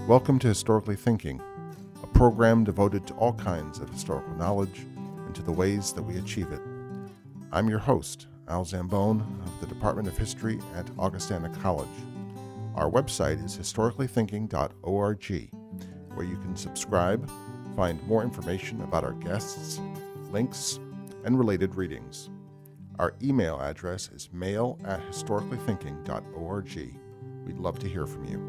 Welcome to Historically Thinking, a program devoted to all kinds of historical knowledge and to the ways that we achieve it. I'm your host, Al Zambone of the Department of History at Augustana College. Our website is historicallythinking.org, where you can subscribe, find more information about our guests, links, and related readings. Our email address is mail@historicallythinking.org. We'd love to hear from you.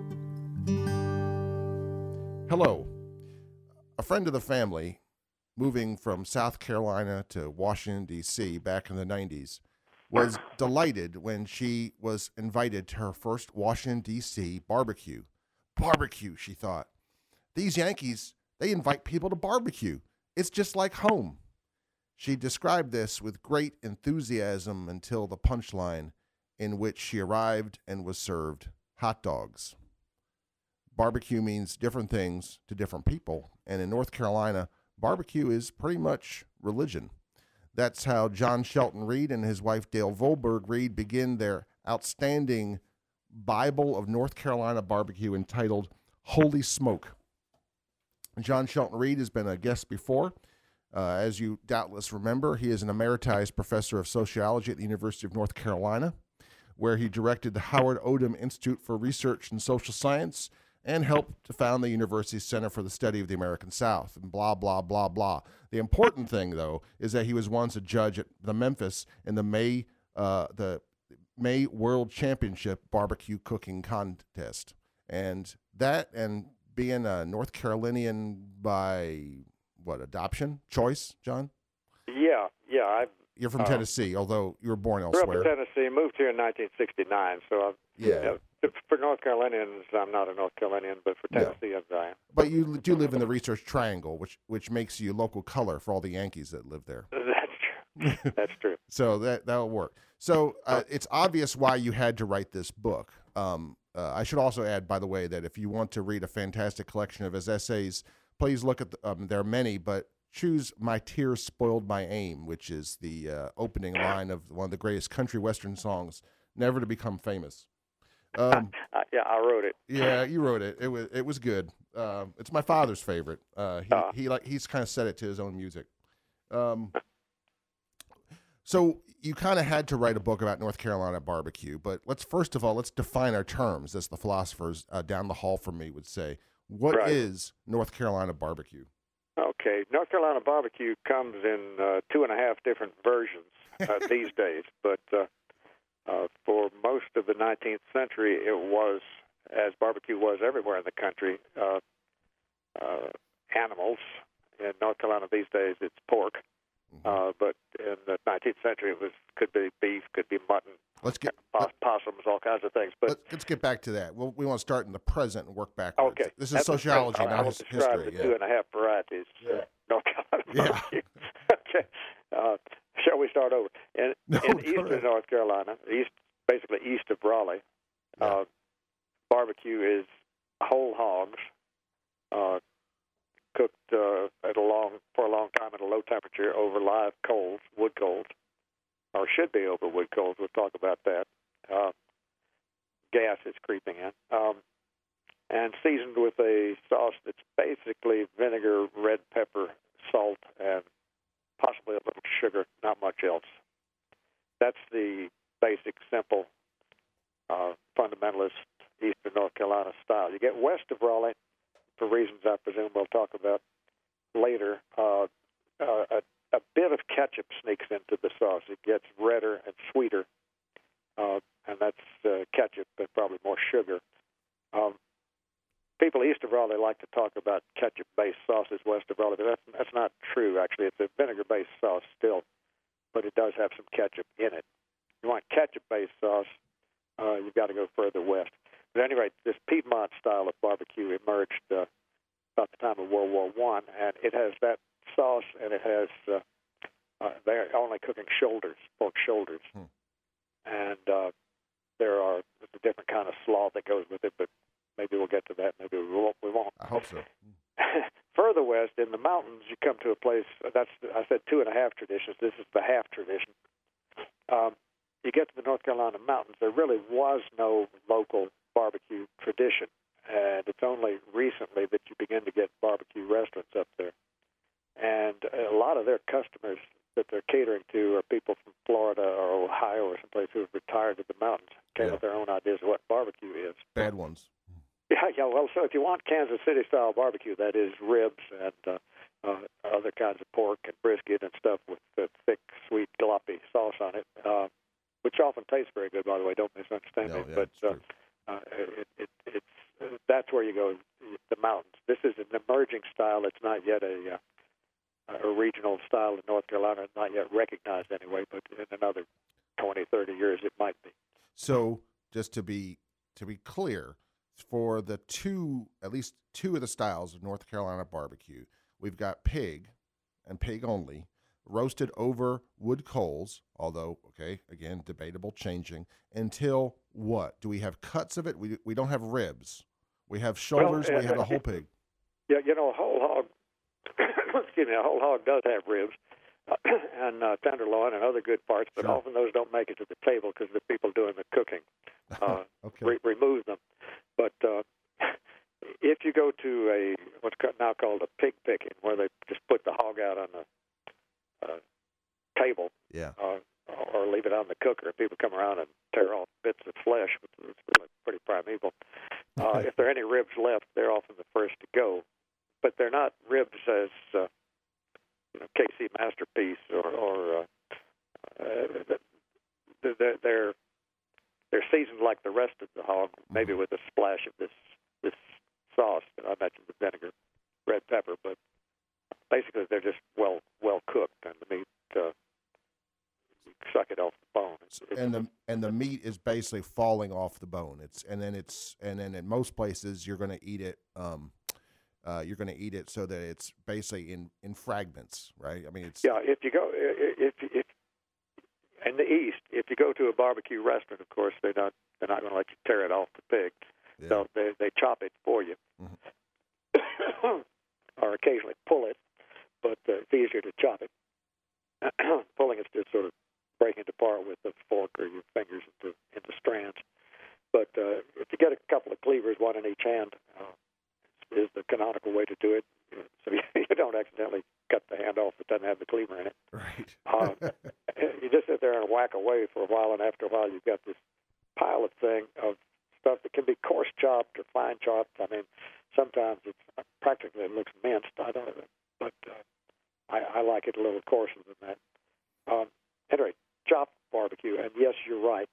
Hello. A friend of the family, moving from South Carolina to Washington, D.C. back in the 90s, was delighted when she was invited to her first Washington, D.C. barbecue. Barbecue, she thought. These Yankees, they invite people to barbecue. It's just like home. She described this with great enthusiasm until the punchline, in which she arrived and was served hot dogs. Barbecue means different things to different people, and in North Carolina, barbecue is pretty much religion. That's how John Shelton Reed and his wife Dale Volberg Reed begin their outstanding Bible of North Carolina barbecue entitled Holy Smoke. John Shelton Reed has been a guest before. As you doubtless remember, he is an emeritus professor of sociology at the University of North Carolina, where he directed the Howard Odum Institute for Research in Social Science and helped to found the university's Center for the Study of the American South, and blah, blah, blah, blah. The important thing, though, is that he was once a judge at the Memphis in the May World Championship barbecue cooking contest. And that, and being a North Carolinian by, adoption? Choice, John? Yeah. You're from Tennessee, although you were born Grew elsewhere. up in Tennessee, moved here in 1969, so for North Carolinians, I'm not a North Carolinian, but for Tennesseans, I am. But you do live in the Research Triangle, which makes you local color for all the Yankees that live there. That's true. That's true. So that'll work. So it's obvious why you had to write this book. I should also add, by the way, that if you want to read a fantastic collection of his essays, please look at there are many, but choose My Tears Spoiled My Aim, which is the opening line of one of the greatest country western songs, Never to Become Famous. I wrote it. Yeah, you wrote it. It was good. It's my father's favorite. He's kind of set it to his own music. So you kind of had to write a book about North Carolina barbecue, but let's define our terms, as the philosophers down the hall from me would say. What is North Carolina barbecue? Okay, North Carolina barbecue comes in 2.5 different versions these days, but for most of the 19th century, it was, as barbecue was everywhere in the country, animals. In North Carolina these days, it's pork. But in the 19th century, could be beef, could be mutton, possums, all kinds of things. But let's get back to that. We want to start in the present and work backwards. Okay, this is sociology, not history. I will describe the 2.5 varieties. North Carolina barbecue. Okay. Shall we start over? In eastern North Carolina, basically east of Raleigh, barbecue is whole hogs, cooked for a long time at a low temperature over live coals, wood coals, or should be over wood coals. We'll talk about that. Gas is creeping in. And seasoned with a sauce that's basically vinegar, red pepper, salt, and possibly a little sugar, not much else. That's the basic, simple, fundamentalist eastern North Carolina style. You get west of Raleigh, for reasons I presume we'll talk about later, a bit of ketchup sneaks into the sauce. It gets redder and sweeter, and that's ketchup, but probably more sugar. People east of Raleigh like to talk about ketchup-based sauces west of Raleigh, but that's not true, actually. It's a vinegar-based sauce still, but it does have some ketchup in it. If you want ketchup-based sauce, you've got to go further west. But at any rate, this Piedmont style of barbecue emerged about the time of World War I, and it has that sauce, and it has they're only cooking shoulders, pork shoulders. And there are a different kind of slaw that goes with it, but maybe we'll get to that. Maybe we won't. I hope so. Further west, in the mountains, you come to a place, I said 2.5 traditions. This is the half tradition. You get to the North Carolina mountains, there really was no local barbecue tradition. and it's only recently that you begin to get barbecue restaurants up there. And a lot of their customers that they're catering to are people from Florida or Ohio or someplace who have retired to the mountains, came up with their own ideas of what barbecue is. Bad ones. Yeah. Well, so if you want Kansas City style barbecue, that is ribs and other kinds of pork and brisket and stuff with thick, sweet, gloppy sauce on it, which often tastes very good, by the way. Don't misunderstand me. But that's where you go, the mountains. This is an emerging style. It's not yet a regional style in North Carolina. It's not yet recognized anyway, but in another 20, 30 years, it might be. So just to be clear, for at least two of the styles of North Carolina barbecue, we've got pig and pig only, roasted over wood coals, although, okay, again, debatable, changing, until what? Do we have cuts of it? We don't have ribs. We have shoulders. We have the whole pig. Yeah, a whole hog, excuse me, a whole hog does have ribs and tenderloin and other good parts, but often those don't make it to the table because the people doing the cooking remove them. But if you go to what's now called a pig picking, where they just put the hog out on the table, or leave it on the cooker, people come around and tear off bits of flesh, which is really pretty primeval. If there are any ribs left, they're often the first to go, but they're not ribs as KC Masterpiece or they're seasoned like the rest of the hog, maybe with a splash of this sauce that I mentioned, the vinegar, red pepper. But basically, they're just well cooked, and the meat you suck it off the bone. And the meat is basically falling off the bone. And then in most places you're going to eat it. You're going to eat it so that it's basically in fragments, right? I mean, it's If you go if in the East, if you go to a barbecue restaurant, of course they're not going to let you tear it off the pig, so they chop it for you, or occasionally pull it, but it's easier to chop it. Pulling it's just sort of breaking it apart with a fork or your fingers into strands. But if you get a couple of cleavers, one in each hand, is the canonical way to do it, so you don't accidentally cut the hand off that doesn't have the cleaver in it. Right. You just sit there and whack away for a while, and after a while you've got this pile of stuff that can be coarse chopped or fine chopped. I mean, sometimes it's practically it looks minced. I don't know, but I like it a little coarser than that. Anyway, chopped barbecue, and yes, you're right.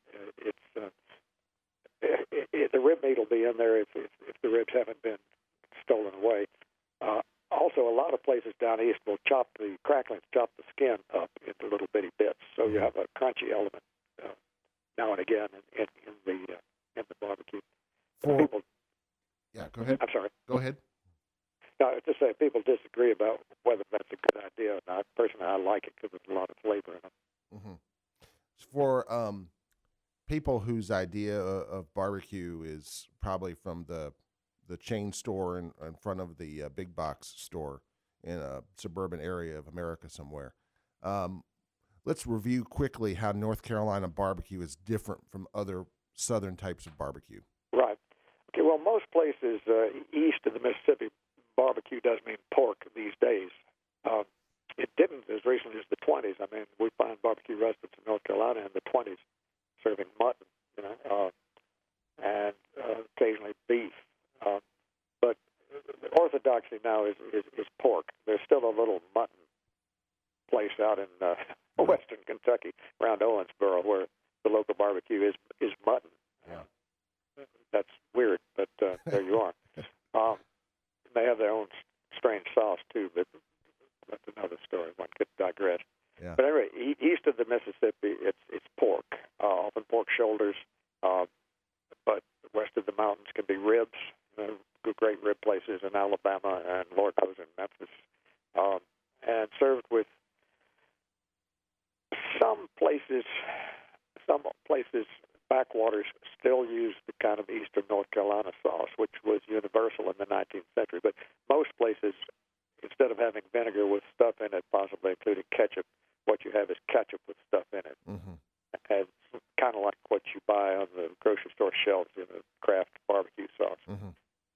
The rib meat will be in there if the ribs haven't been stolen away. Also, a lot of places down east will chop the skin up into little bitty bits, so you have a crunchy element now and again in the barbecue. People, go ahead. I'm sorry. Go ahead. No, to say people disagree about whether that's a good idea or not. Personally, I like it because there's a lot of flavor in it. Mm-hmm. For people whose idea of barbecue is probably from the chain store in front of the big box store in a suburban area of America somewhere. Let's review quickly how North Carolina barbecue is different from other southern types of barbecue. Right. Okay, well, most places east of the Mississippi, barbecue does mean pork these days. It didn't as recently as the 20s. I mean, we find barbecue restaurants in North Carolina in the 20s serving mutton, and occasionally beef. But the orthodoxy now is pork. There's still a little mutton place out in western Kentucky around Owensboro where the local barbecue is mutton. Yeah. That's weird, but there you are. They have their own strange sauce too, but that's another story. One could digress. Yeah. But anyway, east of the Mississippi, it's pork, often pork shoulders. But west of the mountains can be ribs. Great rib places in Alabama and Lord knows in Memphis, and served with some places backwaters still use the kind of eastern North Carolina sauce, which was universal in the 19th century. But most places, instead of having vinegar with stuff in it, possibly including ketchup, what you have is ketchup with stuff in it. Mm-hmm. And kind of like what you buy on the grocery store shelves in a Kraft barbecue sauce. Mm-hmm.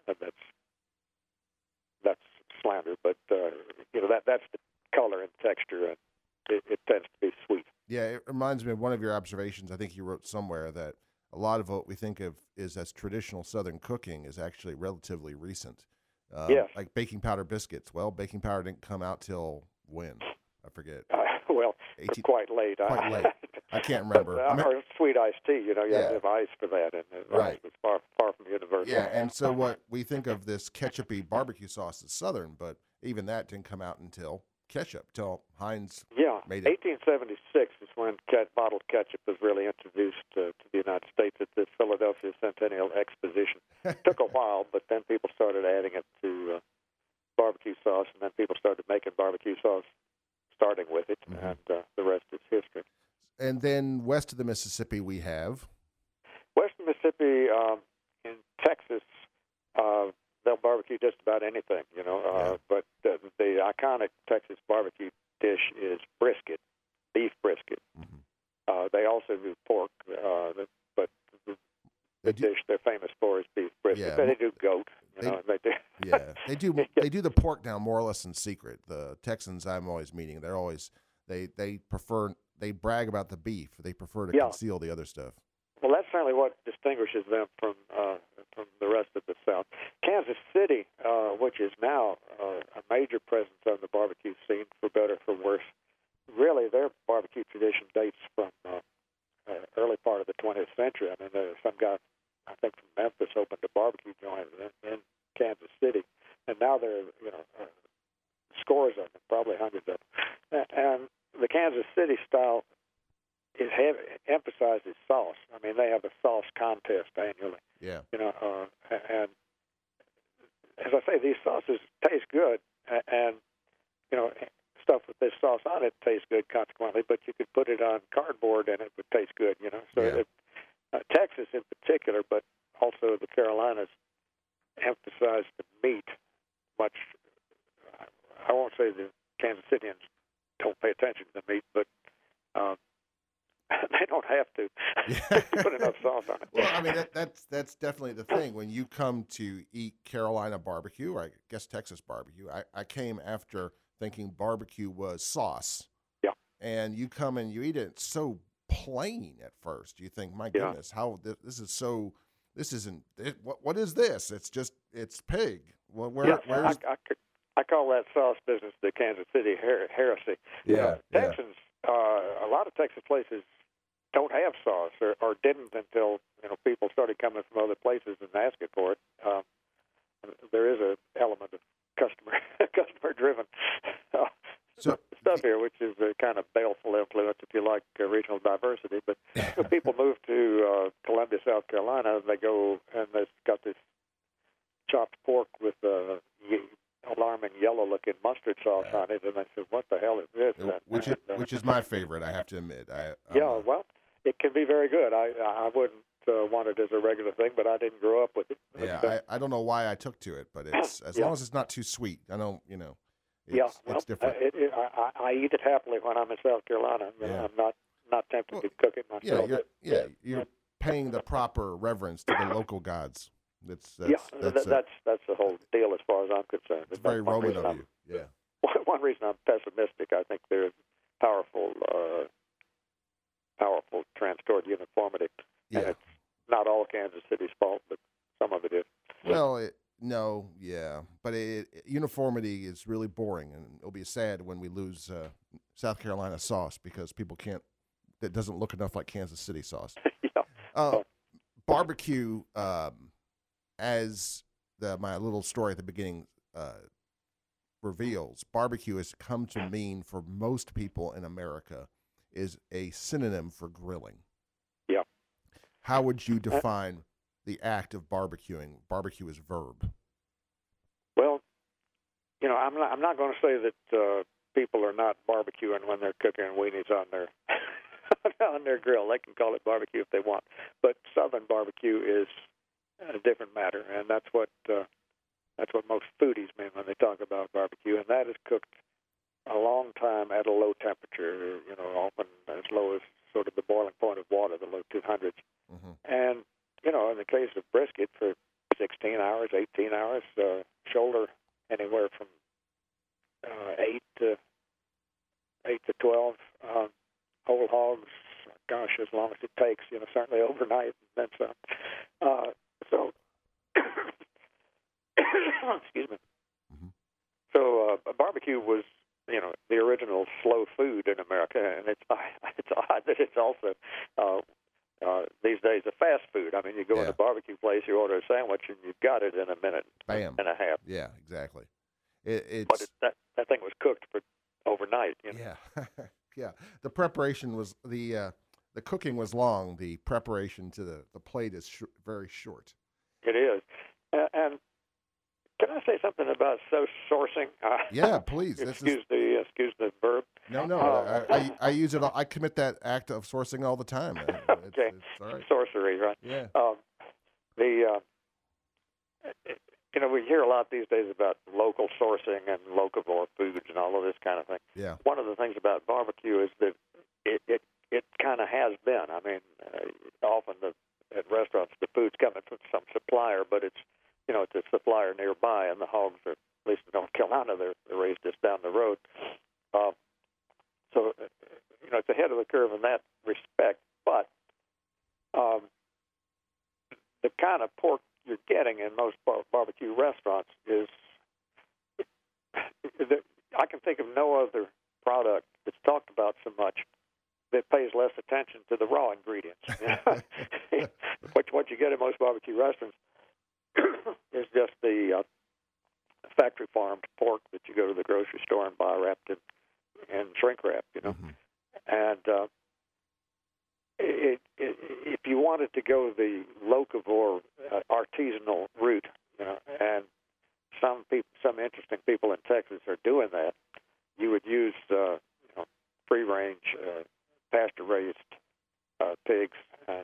that's the color and texture, and it tends to be sweet. Yeah, it reminds me of one of your observations. I think you wrote somewhere that a lot of what we think of is as traditional Southern cooking is actually relatively recent. Yes. Like baking powder biscuits. Well, baking powder didn't come out till when? I forget. Well, 18 quite late. Quite late. I can't remember. But, or sweet iced tea, you have to have ice for that, and Right. ice was far from universal. Yeah, and so what we think of this ketchupy barbecue sauce is Southern, but even that didn't come out until ketchup, till Heinz made it. 1876 is when bottled ketchup was really introduced to the United States at the Philadelphia Centennial Exposition. Took a while, but then people started adding it to barbecue sauce, and then people started making barbecue sauce starting with it, and the rest is history. And then west of the Mississippi we have? West of Mississippi, in Texas, they'll barbecue just about anything, but the iconic Texas barbecue dish is brisket, beef brisket. They also do pork, but the dish they're famous for is beef brisket. Yeah. They do goat, they do. Yeah, they do the pork now more or less in secret. The Texans I'm always meeting, they're always they brag about the beef. They prefer to conceal the other stuff. Well, that's certainly what distinguishes them from the rest of the South. Kansas City, which is now a major presence on the barbecue scene, for better or for worse, really their barbecue tradition dates from early part of the 20th century. I mean, some guy, I think from Memphis, opened a barbecue joint in Kansas City, and now there are scores of them, probably hundreds of them. And the Kansas City style is emphasizes sauce. I mean, they have a sauce contest annually. Yeah. And as I say, these sauces taste good, and stuff with this sauce on it tastes good consequently. But you could put it on cardboard and it would taste good. So Texas in particular, but also the Carolinas, emphasize the meat much. I won't say the Kansas Cityans don't pay attention to the meat, but they don't have to put enough sauce on it. Well, I mean, that's definitely the thing. When you come to eat Carolina barbecue, or I guess Texas barbecue, I came after thinking barbecue was sauce. Yeah. And you come and you eat it, it's so plain at first. You think, my goodness, how this is so, this isn't, what is this? It's pig. Well, where's... I call that sauce business the Kansas City heresy. Texans, a lot of Texas places don't have sauce or didn't until people started coming from other places and asking for it. There is an element of customer driven stuff here, which is a kind of baleful influence, if you like, regional diversity. But people move to Columbia, South Carolina, and they go and they've got this chopped pork with alarming yellow-looking mustard sauce on it, and I said, "What the hell is this?" Which is my favorite, I have to admit. Well, it can be very good. I wouldn't want it as a regular thing, but I didn't grow up with it. Yeah, I don't know why I took to it, but it's as long as it's not too sweet. I don't, it's different. I eat it happily when I'm in South Carolina. I'm not tempted to cook it myself. You're paying the proper reverence to the local gods. That's the whole deal as far as I'm concerned. It's very Roman of you. Yeah. One reason I'm pessimistic, I think there's powerful trends toward uniformity. Yeah. And it's not all Kansas City's fault, but some of it is. Well, but uniformity is really boring, and it'll be sad when we lose South Carolina sauce because people can't. It doesn't look enough like Kansas City sauce. Barbecue. As my little story at the beginning reveals, barbecue has come to mean for most people in America is a synonym for grilling. Yeah. How would you define the act of barbecuing? Barbecue is verb. Well, I'm not going to say that people are not barbecuing when they're cooking weenies on their on their grill. They can call it barbecue if they want, but Southern barbecue is a different matter, and that's what most foodies mean when they talk about barbecue, and that is cooked a long time at a low temperature, often as low as sort of the boiling point of water, the low 200s. Mm-hmm. And, in the case of brisket, for 16 hours, 18 hours, shoulder anywhere from 8 to 12 whole hogs. Gosh, as long as it takes, certainly overnight and then some. So, excuse me. Mm-hmm. So barbecue was, the original slow food in America, and it's odd that it's also these days a fast food. I mean, you go in a barbecue place, you order a sandwich, and you've got it in a minute, bam, and a half. Yeah, exactly. But that thing was cooked for overnight. Yeah, yeah. The preparation was the cooking was long. The preparation to the plate is very short. It is, and can I say something about sourcing? Yeah, please. Excuse the verb. No. I use it. I commit that act of sourcing all the time. Okay, it's all right. Sorcery, right? Yeah. We hear a lot these days about local sourcing and locavore foods and all of this kind of thing. Yeah. One of the things about barbecue is that it kind of has been. I mean, often at restaurants the food's coming from some supplier, but it's a supplier nearby, and the hogs are, at least in North Carolina, they're raised just down the road. So it's ahead of the curve in that respect. But the kind of pork you're getting in most barbecue restaurants is I can think of no other product that's talked about so much that pays less attention to the raw ingredients. What you get in most barbecue restaurants is just the factory farmed pork that you go to the grocery store and buy wrapped in shrink wrap, Mm-hmm. And if you wanted to go the locavore artisanal route, and some interesting people in Texas are doing that, you would use free range pasture raised pigs. And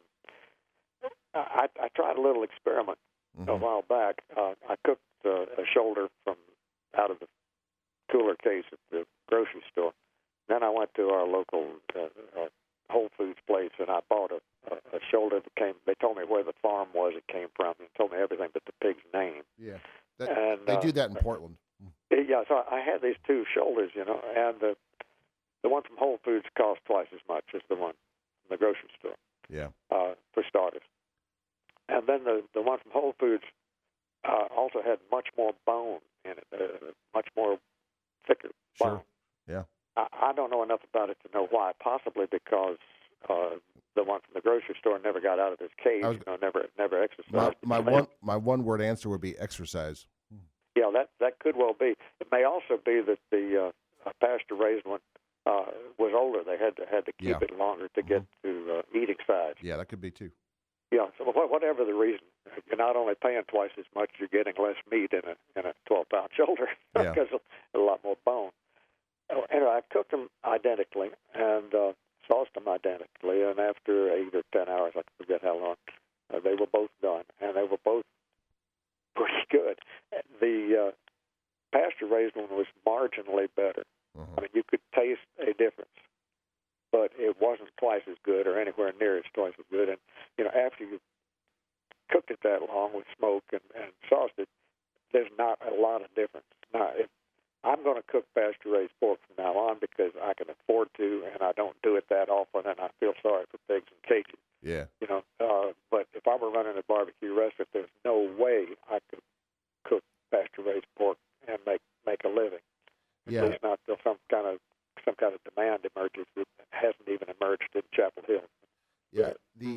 I tried a little experiment a while back. I cooked a shoulder from out of the cooler case at the grocery store. Then I went to our local Whole Foods place, and I bought a shoulder that came. They told me where the farm was it came from, and told me everything but the pig's name. Yeah, they do that in Portland. Yeah, so I had these two shoulders, and the one from Whole Foods cost twice as much as the one from the grocery store. Yeah, for starters. And then the one from Whole Foods also had much more bone in it, much more thicker bone. Sure. Yeah. I don't know enough about it to know why. Possibly because the one from the grocery store never got out of his cage. Never exercised. My one word answer would be exercise. Yeah, that could well be. It may also be that the pasture raised one was older. They had to keep it longer to get to eating size. Yeah, that could be too. Yeah, so whatever the reason, you're not only paying twice as much, you're getting less meat in a 12-pound shoulder because of a lot more bone. Anyway, I cooked them identically and sauced them identically, and after 8 or 10 hours, I forget how long, they were both done, and they were both pretty good. The pasture-raised one was marginally better. I mean, you could taste a difference, but it wasn't twice as good or anywhere near as twice as good. And, after you cooked it that long with smoke and sauced it, there's not a lot of difference. Now, I'm going to cook pasture-raised pork from now on because I can afford to, and I don't do it that often, and I feel sorry for pigs and cages. Yeah. But if I were running a barbecue restaurant, there's no way I could cook pasture-raised pork and make a living. Yeah. At least not till some kind of demand emerges that hasn't even emerged in Chapel Hill. Yeah.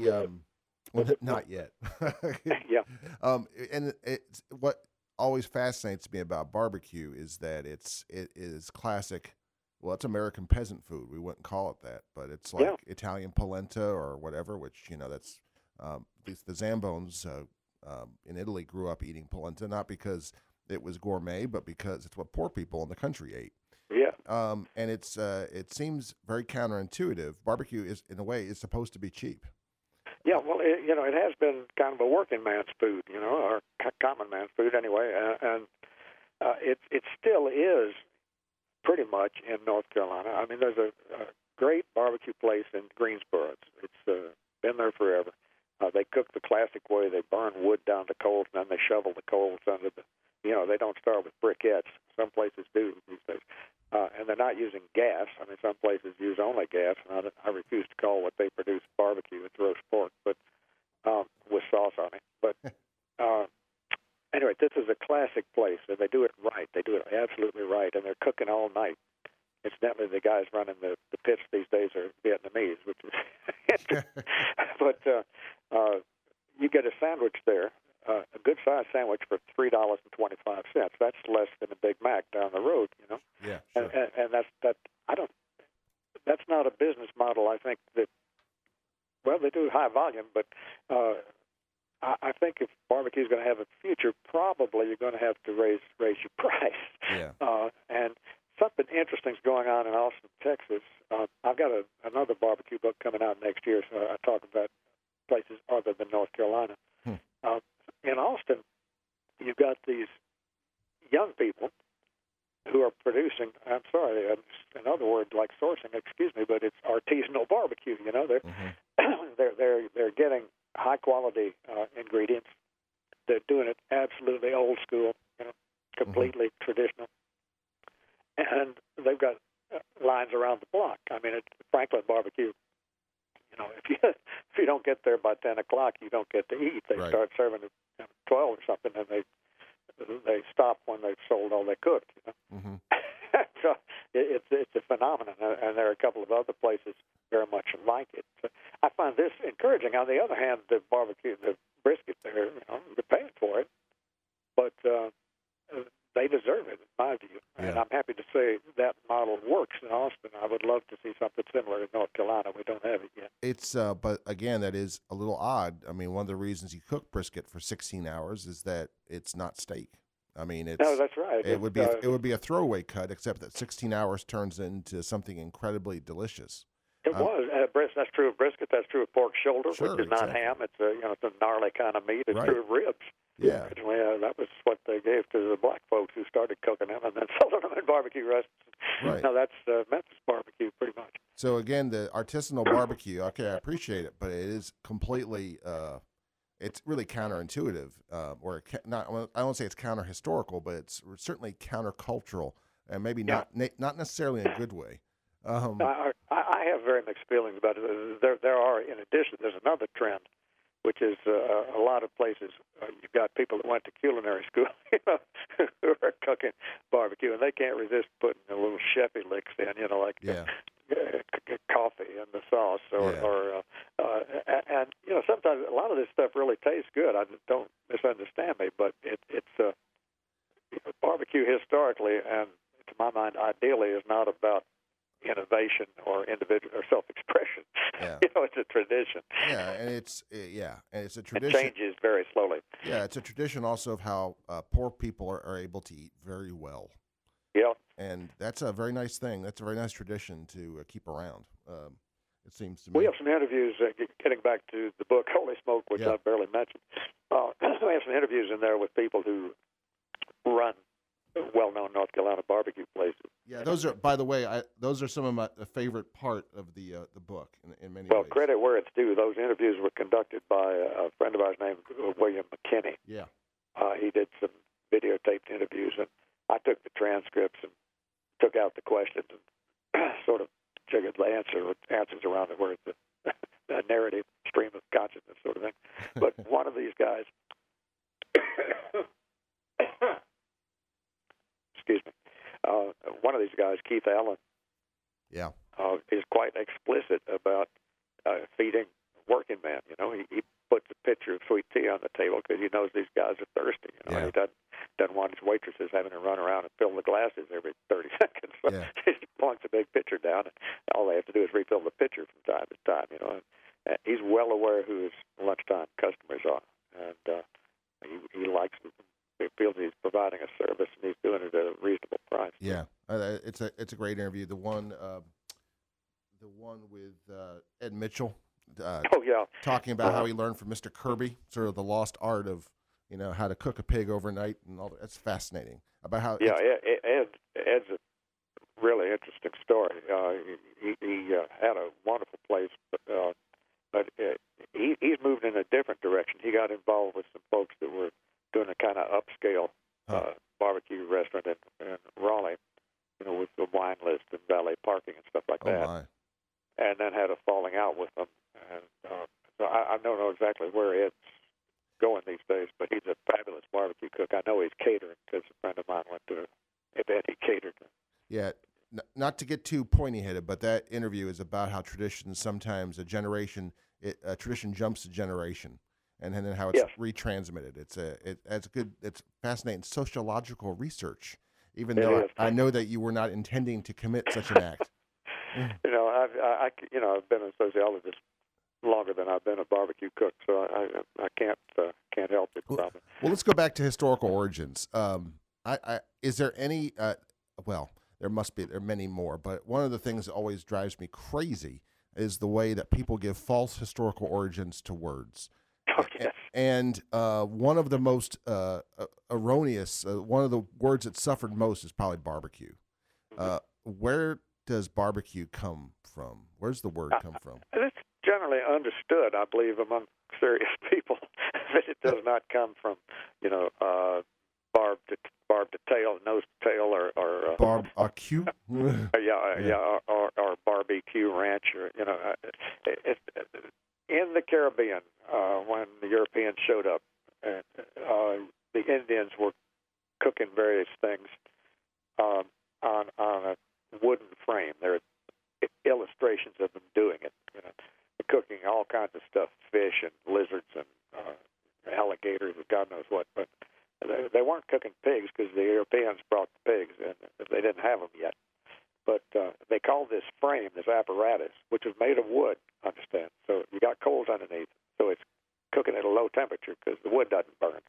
Not yet. Yeah. And it's what always fascinates me about barbecue is that it is classic. Well, it's American peasant food. We wouldn't call it that, but it's like Italian polenta or whatever. Which that's the Zambones in Italy grew up eating polenta, not because it was gourmet, but because it's what poor people in the country ate. Yeah. And it seems very counterintuitive. Barbecue is supposed to be cheap. Yeah, well, it has been kind of a working man's food, or common man's food anyway, and it still is pretty much in North Carolina. I mean, there's a great barbecue place in Greensboro. It's been there forever. They cook the classic way. They burn wood down to coals, and then they shovel the coals under They don't start with briquettes. Some places do these days. And they're not using gas. I mean, some places use only gas, and I refuse to call what they produce barbecue. It's roast pork, but with sauce on it. But anyway, this is a classic place, and they do it right. They do it absolutely right, and they're cooking all night. Incidentally, the guys running the pits these days are Vietnamese, which is interesting. But you get a sandwich there, a good-sized sandwich for $3.25. That's less than a Big Mac down the road, Yeah, sure. And that's not a business model. I think that, well, they do high volume, but I think if barbecue is going to have a future, probably you're going to have to raise your price. Yeah. And something interesting is going on in Austin, Texas. I've got another barbecue book coming out next year, so I talk about places other than North Carolina. In Austin, you've got these young people who are producing, I'm sorry, another word like sourcing, excuse me, but it's artisanal barbecue. They're getting high quality ingredients. They're doing it absolutely old school, completely traditional, and they've got lines around the block. I mean, Franklin Barbecue. If you don't get there by 10 o'clock, you don't get to eat. They Right. start serving at 12 or something, and they stop when they've sold all they cooked. Mm-hmm. So it's a phenomenon, and there are a couple of other places very much like it. So I find this encouraging. On the other hand, the barbecue, the brisket, they're paying for it, but they deserve it, in my view. And Yeah. I'm happy to say that model works in Austin. I would love to see something similar in North Carolina. We don't have it yet. It's but again, that is a little odd. I mean, one of the reasons you cook brisket for 16 hours is that it's not steak. I mean, No, that's right. it would be a throwaway cut, except that 16 hours turns into something incredibly delicious. It was. That's true of brisket. That's true of pork shoulder, Sure, which is not exactly. ham. It's a gnarly kind of meat. It's Right. true of ribs. Yeah. Originally, that was what they gave to the black folks who started cooking them and then sold them in barbecue restaurants. Right. Now that's Memphis barbecue, pretty much. So again, the artisanal barbecue. Okay, I appreciate it, but it is completely. It's really counterintuitive, or not. I won't say it's counter historical, but it's certainly countercultural, and maybe not necessarily in a good way. I have very mixed feelings about it. There are, in addition, there's another trend, which is a lot of places. You've got people that went to culinary school, who are cooking barbecue, and they can't resist putting a little chefy licks in, like coffee in the sauce, and sometimes a lot of this stuff really tastes good. I don't misunderstand me, but it's barbecue historically, and to my mind, ideally, is not about innovation or individual or self-expression. Yeah. It's a tradition. Yeah, and it's a It tradition. changes very slowly. Yeah, it's a tradition also of how poor people are able to eat very well. Yeah. And that's a very nice thing. That's a very nice tradition to keep around. It seems to me. We have some interviews, getting back to the book Holy Smoke, which I barely mentioned. We have some interviews in there with people who run well-known North Carolina barbecue places. Yeah, those are, by the way, those are some of my favorite part of the book in many Well, ways. credit where it's due. Those interviews were conducted by a friend of ours named William McKinney. Yeah. He did some videotaped interviews, and I took the transcripts and took out the questions and sort of figured the answers around it where it's a narrative stream of consciousness sort of thing. But one of these guys, excuse me, one of these guys, Keith Allen, Yeah. is quite explicit about feeding working men. He puts a pitcher of sweet tea on the table because he knows these guys are thirsty. Yeah. He doesn't want his waitresses having to run around and fill the glasses every 30 seconds. So Yeah. he plunks a big pitcher down, and all they have to do is refill the pitcher from time to time. And he's well aware who his lunchtime customers are, and he likes them. He feels he's providing a service, and he's doing it at a reasonable price. Yeah. It's a great interview. The one with Ed Mitchell. Oh yeah, Talking about how he learned from Mr. Kirby, sort of the lost art of, how to cook a pig overnight and all that. That's fascinating. About how Ed's a really interesting story. He had a wonderful place, but he's moved in a different direction. He got involved with some folks that were doing a kind of upscale barbecue restaurant in Raleigh, with the wine list and valet parking and stuff like that. My. And then had a falling out with them. And so I don't know exactly where it's going these days, but he's a fabulous barbecue cook. I know he's catering because a friend of mine went to an event he catered. Yeah, not to get too pointy-headed, but that interview is about how tradition sometimes tradition jumps a generation, and then how it's retransmitted. It's fascinating sociological research, even though I know that you were not intending to commit such an act. I've been a sociologist longer than I've been a barbecue cook, so I can't help it. Well, let's go back to historical origins. Is there any? There are many more, but one of the things that always drives me crazy is the way that people give false historical origins to words. Oh, yes. And one of the most erroneous, one of the words that suffered most is probably barbecue. Where does barbecue come from? Where's the word come from? It's generally understood, I believe, among serious people that it does not come from, barb to tail, nose to tail, or barbecue. Or barbecue ranch, or in the Caribbean when the Europeans showed up, the Indians were cooking various things on a wooden frame. There are illustrations of them doing it. Cooking all kinds of stuff, fish and lizards and alligators and God knows what. But they weren't cooking pigs because the Europeans brought the pigs, and they didn't have them yet. But they called this frame, this apparatus, which was made of wood, understand. So you got coals underneath. So it's cooking at a low temperature because the wood doesn't burn.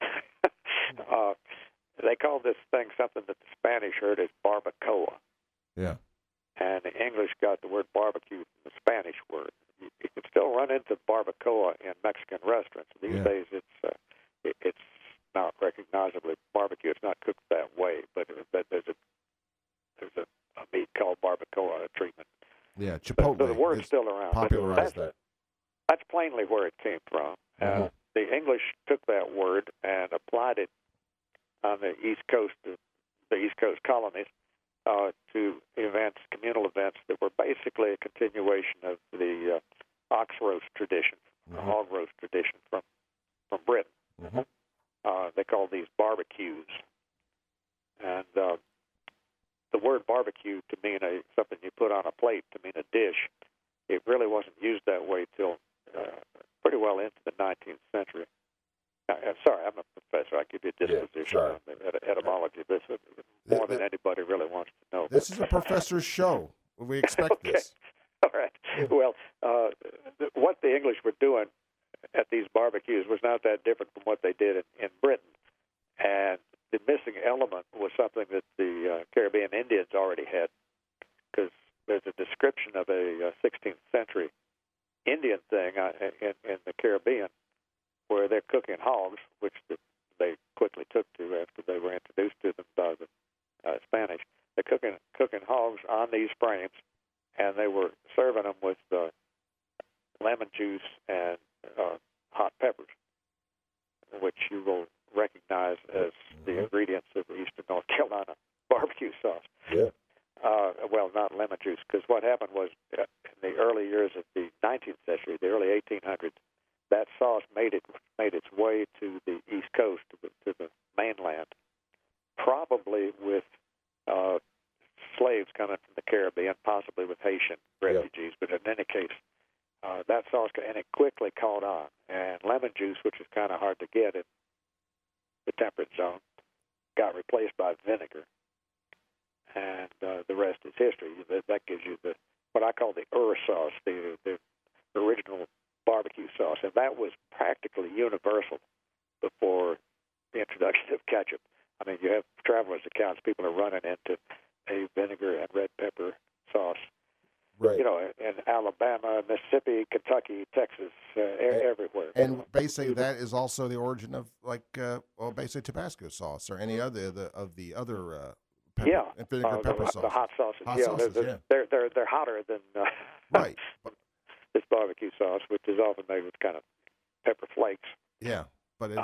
They called this thing something that the Spanish heard as barbacoa. Yeah. And the English got the word barbecue from the Spanish word. You can still run into barbacoa in Mexican restaurants. These days it's not recognizably barbecue. It's not cooked that way, but there's a meat called barbacoa treatment. Yeah, Chipotle. So the word's still around. Popularized that. That's plainly where it came from. The English took that word and applied it on the East Coast, the East Coast colonies, to events, communal events that were basically a continuation of the ox roast tradition, hog roast tradition from Britain. They called these barbecues, and the word barbecue to mean something you put on a plate, to mean a dish. It really wasn't used that way till pretty well into the 19th century. Sorry, I'm a professor. I give you a disposition on the etymology of this more than anybody really wants to know. This is a professor's show. We expect this. All right. Well, what the English were doing at these barbecues was not that different from what they did in Britain. And the missing element was something that the Caribbean Indians already had, because there's a description of a 16th century Indian thing in the Caribbean where they're cooking hogs, which they quickly took to after they were introduced to them by the Spanish. They're cooking hogs on these frames, and they were serving them with lemon juice and hot peppers, which you will recognize as the ingredients of Eastern North Carolina barbecue sauce. Yeah. Well, not lemon juice, because what happened was in the early years of the 19th century, the early 1800s, that sauce made its way to the East Coast, to the mainland, probably with slaves coming from the Caribbean, possibly with Haitian refugees. But in any case, that sauce, and it quickly caught on. And lemon juice, which is kind of hard to get in the temperate zone, got replaced by vinegar. And the rest is history. That gives you what I call the sauce, the original barbecue sauce, and that was practically universal before the introduction of ketchup. I mean, you have travelers' accounts. People are running into a vinegar and red pepper sauce, right? In Alabama, Mississippi, Kentucky, Texas, everywhere. And basically, that is also the origin of basically Tabasco sauce or any other of the other. Pepper, vinegar pepper sauce. The hot sauces. Sauces, they're hotter than right. This barbecue sauce, which is often made with kind of pepper flakes. Yeah, but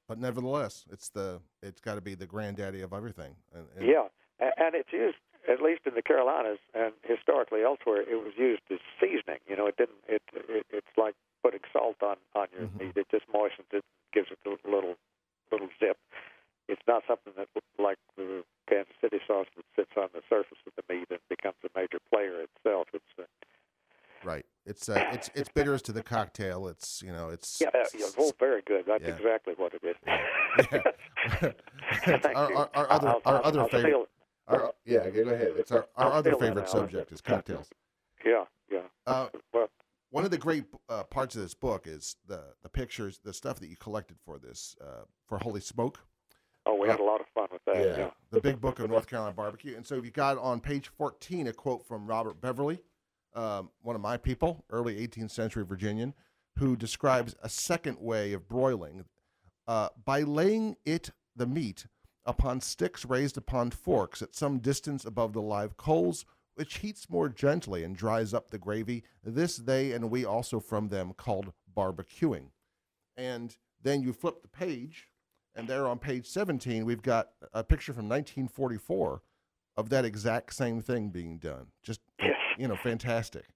But nevertheless, it's got to be the granddaddy of everything. And Yeah, and it's used at least in the Carolinas and historically elsewhere. It was used as seasoning. You know, it didn't. It's like putting salt on your Mhm. meat. It just moistens it, gives it a little zip. It's not something that like the Kansas City sauce that sits on the surface of the meat and becomes a major player itself. It's right. It's bitters to the cocktail. It's oh, very good. That's yeah. exactly what it is. Yeah. Thank our, you. our, our other our other I'll favorite. steal- Yeah, go ahead. It's our other steal that, favorite Alan. subject is cocktails. Yeah. Well, One of the great parts of this book is the pictures, the stuff that you collected for this for Holy Smoke. we had a lot of fun with that. Yeah. The Big Book of North Carolina Barbecue. And so you got on page 14 a quote from Robert Beverly, one of my people, early 18th century Virginian, who describes a second way of broiling by laying the meat, upon sticks raised upon forks at some distance above the live coals, which heats more gently and dries up the gravy. This they and we also from them called barbecuing. And then you flip the page, and there on page 17, we've got a picture from 1944 of that exact same thing being done. Just, fantastic.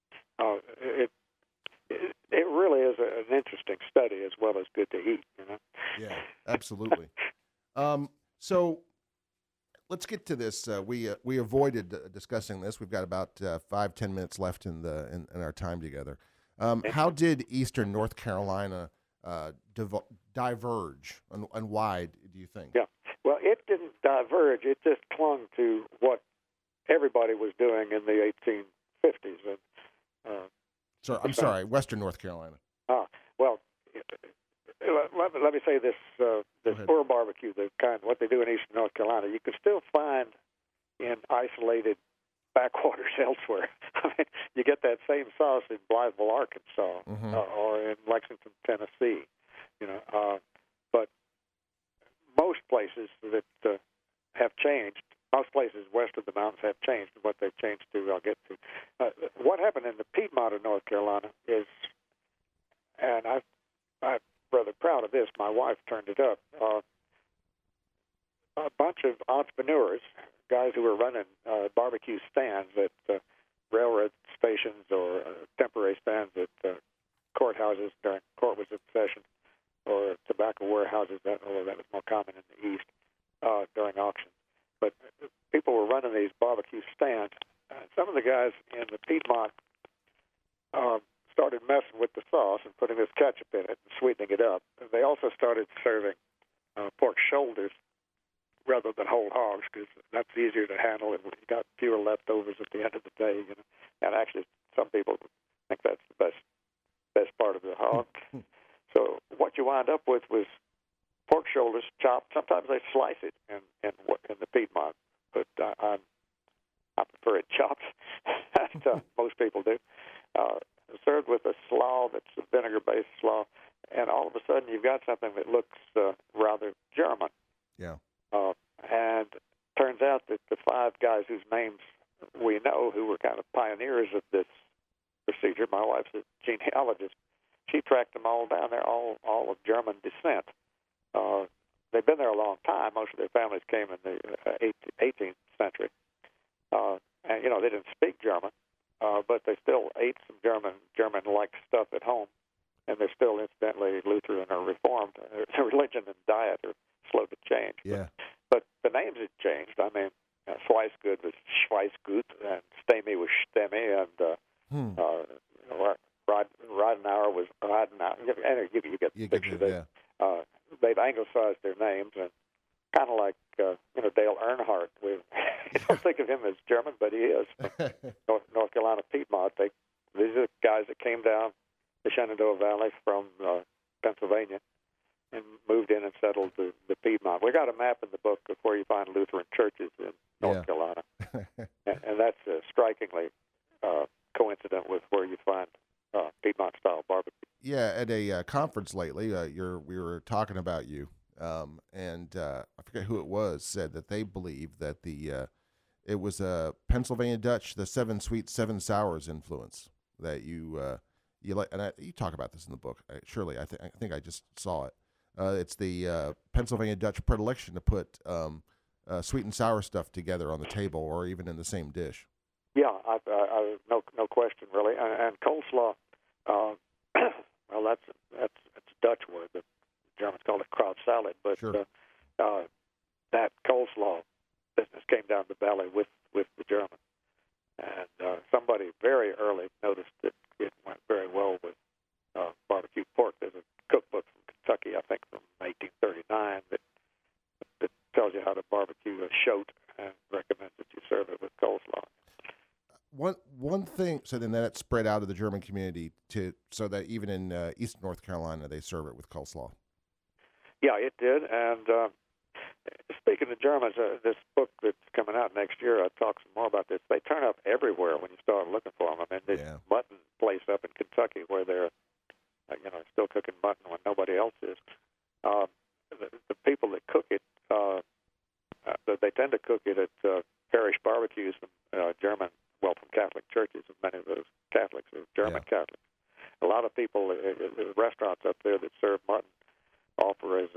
It really is an interesting study as well as good to eat. Yeah, absolutely. So let's get to this. We avoided discussing this. We've got about 5-10 minutes left in our time together. How did Eastern North Carolina diverge, and why do you think? Yeah. Well, it didn't diverge. It just clung to what everybody was doing in the 1850s. And I'm sorry, Western North Carolina. Well, let me say this: this Burr barbecue, what they do in Eastern North Carolina, you can still find in isolated backwaters elsewhere. I mean, you get that same sauce in Blytheville, Arkansas, or in Lexington, Tennessee. But most places that have changed, most places west of the mountains have changed. And what they've changed to, I'll get to. What happened in the Piedmont of North Carolina is, and I'm rather proud of this. My wife turned it up. A bunch of entrepreneurs, guys who were running barbecue stands at railroad stations or temporary stands at courthouses during court was in session, or tobacco warehouses, although that was more common in the East during auctions. But people were running these barbecue stands. Some of the guys in the Piedmont started messing with the sauce and putting this ketchup in it and sweetening it up. And they also started serving pork shoulders rather than whole hogs, because that's easier to handle and you got fewer leftovers at the end of the day. And actually, some people think that's the best part of the hog. So what you wind up with was pork shoulders chopped. Sometimes they slice it in the Piedmont, but I prefer it chopped. Most people do. Served with a slaw that's a vinegar-based slaw, and all of a sudden you've got something that looks rather German. Yeah. And turns out that the five guys whose names we know, who were kind of pioneers of this procedure, my wife's a genealogist, she tracked them all down. They're all of German descent. They've been there a long time. Most of their families came in the 18th century. And, they didn't speak German, but they still ate some German-like stuff at home. And they're still, incidentally, Lutheran or Reformed. Their religion and diet are slow to change. Yeah. But the names had changed. I mean, Schweissgut was Schweissgut, and Stemy was Stemy, and Ridenauer was Ridenauer. You get the picture. They've anglicized their names, and kind of like Dale Earnhardt. You don't think of him as German, but he is. North Carolina Piedmont. These are guys that came down the Shenandoah Valley from Pennsylvania and moved in and settled the Piedmont. We got a map in the book of where you find Lutheran churches in North Carolina, and that's strikingly coincident with where you find Piedmont-style barbecue. Yeah, at a conference lately, we were talking about you, and I forget who it was, said that they believe that it was a Pennsylvania Dutch, the 7 sweet, 7 sours influence that you like, and you talk about this in the book. Surely, I think I just saw it. It's the Pennsylvania Dutch predilection to put sweet and sour stuff together on the table or even in the same dish. Yeah, no question really. And coleslaw, well, that's a Dutch word. The Germans call it Kraut salad, but Sure. That coleslaw business came down the valley with the Germans. And somebody very early noticed that it went very well with barbecue pork. There's a cookbook from Kentucky, I think from 1839, that tells you how to barbecue a shote and recommends that you serve it with coleslaw. One thing, so then that spread out of the German community so that even in East North Carolina they serve it with coleslaw. Yeah, it did. And speaking of Germans, this book that's coming out next year talks more about this. They turn up everywhere when you start looking for them. I mean, this mutton place up in Kentucky where they're still cooking mutton when nobody else is. The people that cook it, they tend to cook it at parish barbecues from German, well, from Catholic churches, and many of those Catholics are German Catholics. A lot of people, the restaurants up there that serve mutton offer as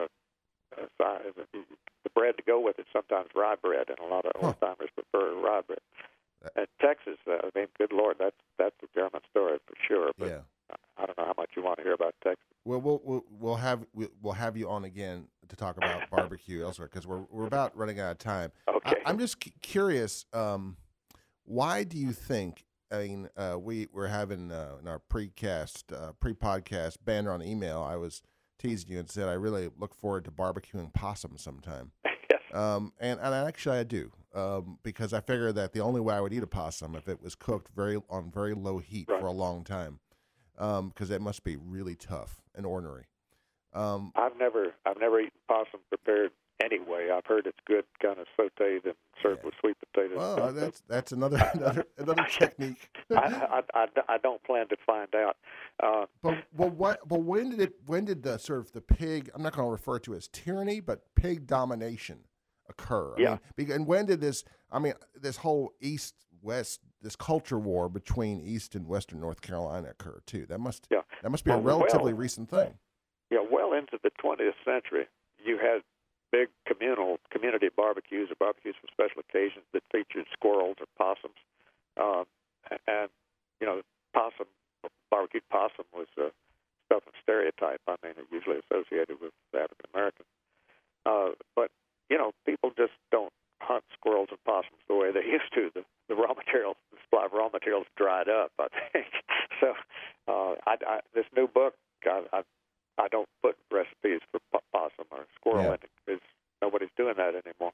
the bread to go with it, sometimes rye bread, and a lot of old-timers prefer rye bread. At Texas, I mean, good Lord, that's a German story for sure. But I don't know how much you want to hear about Texas. Well, we'll have you on again to talk about barbecue elsewhere because we're about running out of time. Okay. I'm just curious. Why do you think? I mean, we're having in our pre-podcast banner on email. I was teasing you and said I really look forward to barbecuing possum sometime. Yes. And actually I do because I figure that the only way I would eat a possum if it was cooked on very low heat for a long time, because it must be really tough and ornery. I've never eaten possum prepared anyway. I've heard it's good, kind of sautéed and served with sweet potatoes. Well, that's another technique. I don't plan to find out. But when did the sort of the pig, I'm not going to refer to it as tyranny, but pig domination occur? Yeah. And when did this whole East-West, this culture war between East and Western North Carolina occur too? That must be a relatively recent thing. Yeah, well into the 20th century, you had big community barbecues or barbecues for special occasions that featured squirrels or possums. And barbecued possum was stuff and stereotype. I mean, it usually associated with African Americans. But people just don't hunt squirrels and possums the way they used to. The raw materials, the supply of raw materials dried up, I think. So this new book, I don't put recipes for possum or squirrel in it because nobody's doing that anymore.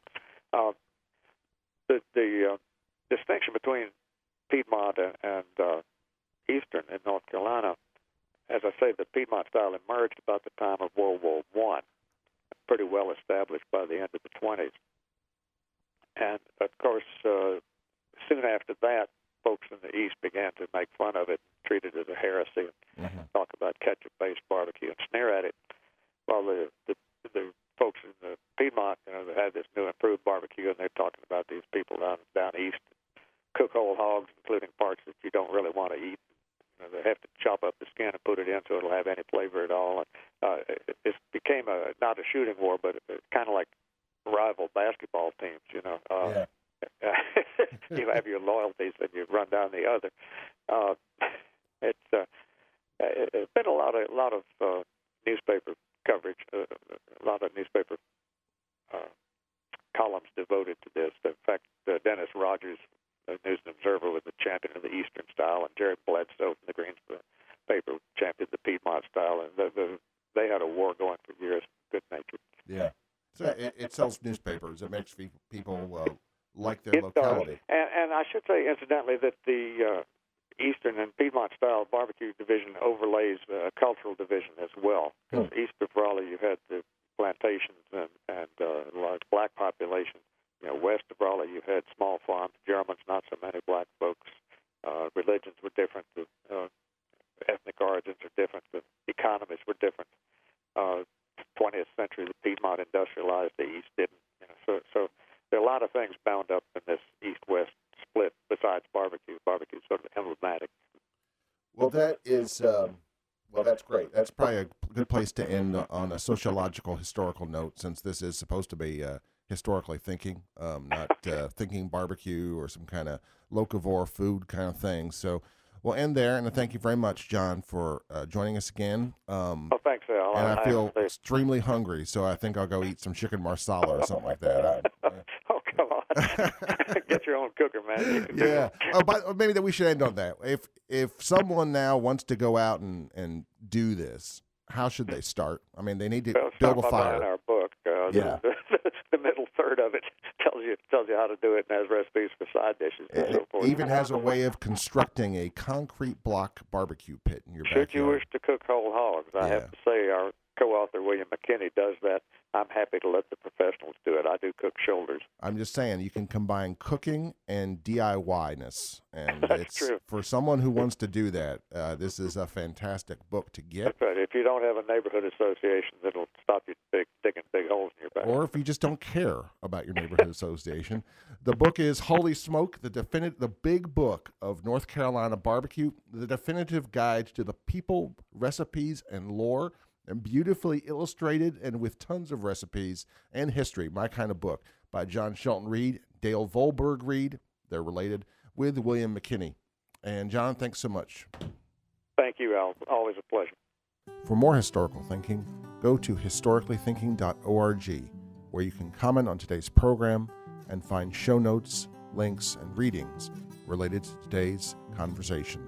The distinction between Piedmont and Eastern in North Carolina, as I say, the Piedmont style emerged about the time of World War I, pretty well established by the end of the 20s. And, of course, soon after that, folks in the East began to make fun of it, treat it as a heresy, and talk about ketchup-based barbecue and sneer at it. While the folks in the Piedmont, they had this new improved barbecue, and they're talking about these people down east cook whole hogs, including parts that you don't really want to eat. They have to chop up the skin and put it in so it'll have any flavor at all. And it became not a shooting war, but kind of like rival basketball teams. You have your loyalties and you run down the other. It's been a lot of newspaper coverage, a lot of newspaper columns devoted to this. In fact, Dennis Rogers, News and Observer, was the champion of the Eastern style, and Jerry Bledsoe from the Greensboro paper championed the Piedmont style, and they had a war going for years. Good natured. Yeah. So it sells newspapers. It makes people like their locality. And I should say, incidentally, that the Eastern and Piedmont style barbecue division overlays a cultural division as well. Because east of Raleigh, you had the plantations and large black population. West of Raleigh, you had small farms, Germans, not so many black folks. Religions were different. The ethnic origins are different. The economies were different. 20th century, the Piedmont industrialized, the East didn't. So there are a lot of things bound up in this East-West split besides barbecue. Barbecue is sort of emblematic. Well, that is Well, that's great. That's probably a good place to end on a sociological, historical note, since this is supposed to be historically thinking, not thinking barbecue or some kind of locavore food kind of thing. So we'll end there, and thank you very much, John, for joining us again. Thanks, Al. And I feel extremely hungry, so I think I'll go eat some chicken marsala or something like that. Oh, come on. Get your own cooker, man. You can do Yeah. it. But maybe that we should end on that. If someone now wants to go out and do this, how should they start? I mean, they need to build a fire. In our book, Yeah. the middle third of it tells you how to do it, and has recipes for side dishes and so forth. It even has a way of constructing a concrete block barbecue pit in your backyard. Should you wish to cook whole hogs, I have to say our co-author William McKinney does that. I'm happy to let the professionals do it. I do cook shoulders. I'm just saying, you can combine cooking and DIY-ness, and That's it's true. for someone who wants to do that. This is a fantastic book to get. That's right. If you don't have a neighborhood association, it'll stop you digging big holes in your back. Or if you just don't care about your neighborhood association. The book is Holy Smoke, the big book of North Carolina barbecue, the definitive guide to the people, recipes, and lore, and beautifully illustrated and with tons of recipes and history, my kind of book, by John Shelton Reed, Dale Volberg Reed, they're related, with William McKinney. And John, thanks so much. Thank you, Al. Always a pleasure. For more historical thinking, go to historicallythinking.org, where you can comment on today's program and find show notes, links, and readings related to today's conversation.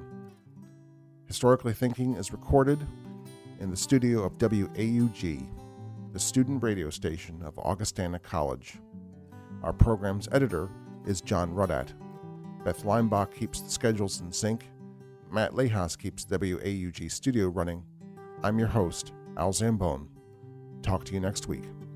Historically Thinking is recorded in the studio of WAUG, the student radio station of Augustana College. Our program's editor is John Ruddat. Beth Leimbach keeps the schedules in sync. Matt Lehas keeps WAUG studio running. I'm your host, Al Zambone. Talk to you next week.